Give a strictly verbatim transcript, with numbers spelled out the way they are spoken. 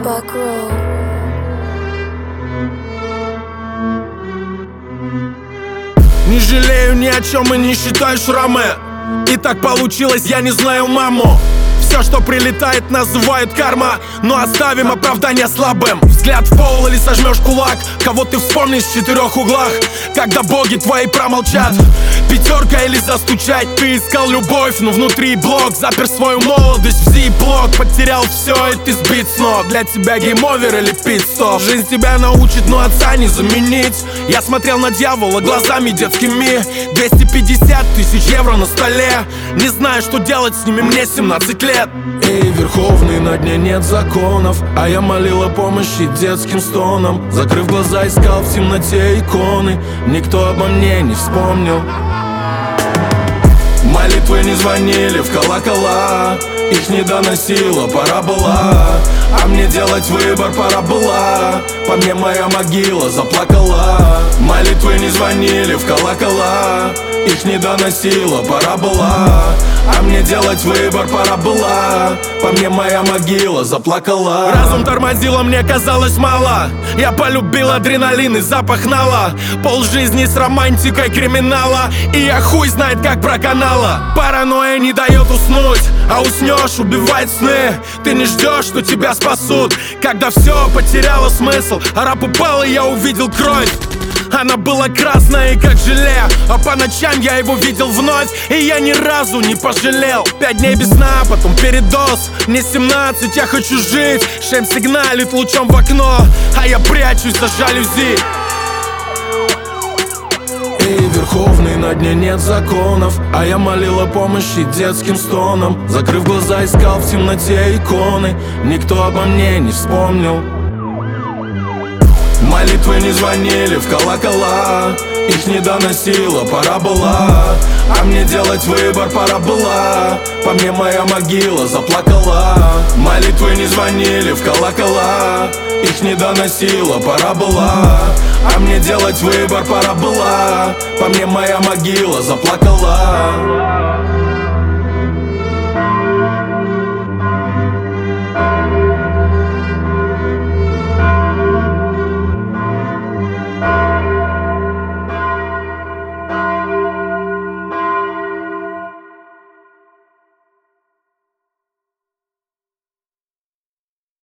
Backrow. Не жалею ни о чем и не считаю шрамы. И так получилось, я не знаю маму. Все, что прилетает, называют карма. Но оставим оправдание слабым. Взгляд в пол или сожмешь кулак. Кого ты вспомнишь в четырех углах, когда боги твои промолчат. Пятерка или застучать. Ты искал любовь, но внутри блок. Запер свою молодость в зиплок. Потерял все, и ты сбит с ног. Для тебя гейм-овер или пит-стоп. Жизнь тебя научит, но отца не заменить. Я смотрел на дьявола глазами детскими. Двести пятьдесят тысяч евро на столе. Не знаю, что делать с ними, мне семнадцать лет. Эй, верховный, на дне нет законов, а я молил о помощи детским стонам. Закрыв глаза, искал в темноте иконы. Никто обо мне не вспомнил. Молитвы не звонили в колокола. Их не доносило, пора была. А мне делать выбор пора была. По мне моя могила заплакала. Молитвы не звонили в колокола. Их не доносило, пора была. А мне делать выбор пора была. По мне моя могила заплакала. Разум тормозило, мне казалось мало. Я полюбил адреналин и запах нала. Полжизни с романтикой криминала. И я хуй знает как проканала. Паранойя не дает уснуть, а уснешь, убивает сны. Ты не ждешь, что тебя спасут, когда все потеряло смысл. А раб упал, и я увидел кровь. Она была красная, как желе. А по ночам я его видел вновь, и я ни разу не пожалел. Пять дней без сна, потом передоз. Мне семнадцать, я хочу жить. Шем сигналит лучом в окно, а я прячусь за жалюзи. Эй, верховный, на дне нет законов, а я молил о помощи детским стонам. Закрыв глаза, искал в темноте иконы. Никто обо мне не вспомнил. Молитвы не звонили в колокола. Их не доносило, пора была. А мне делать выбор пора была. По мне моя могила заплакала. Молитвы не звонили в колокола. Их не доносило, пора была. А мне делать выбор пора была. По мне моя могила заплакала.